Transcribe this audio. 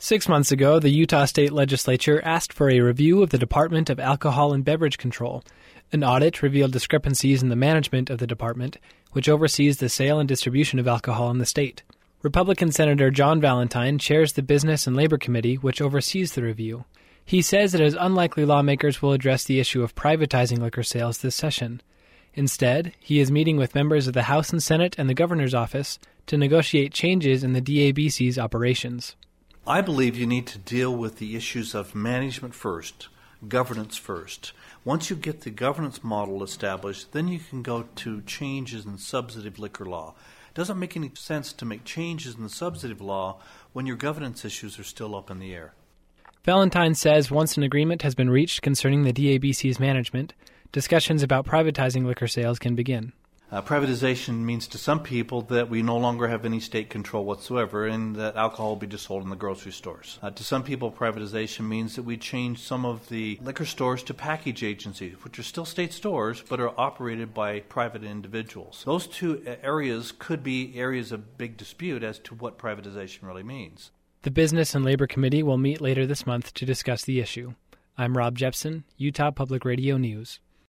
6 months ago, the Utah State Legislature asked for a review of the Department of Alcohol and Beverage Control. An audit revealed discrepancies in the management of the department, which oversees the sale and distribution of alcohol in the state. Republican Senator John Valentine chairs the Business and Labor Committee, which oversees the review. He says it is unlikely lawmakers will address the issue of privatizing liquor sales this session. Instead, he is meeting with members of the House and Senate and the Governor's office to negotiate changes in the DABC's operations. I believe you need to deal with the issues of management first, governance first. Once you get the governance model established, then you can go to changes in substantive liquor law. It doesn't make any sense to make changes in the substantive law when your governance issues are still up in the air. Valentine says once an agreement has been reached concerning the DABC's management, discussions about privatizing liquor sales can begin. Privatization means to some people that we no longer have any state control whatsoever and that alcohol will be just sold in the grocery stores. To some people, privatization means that we change some of the liquor stores to package agencies, which are still state stores but are operated by private individuals. Those two areas could be areas of big dispute as to what privatization really means. The Business and Labor Committee will meet later this month to discuss the issue. I'm Rob Jepson, Utah Public Radio News.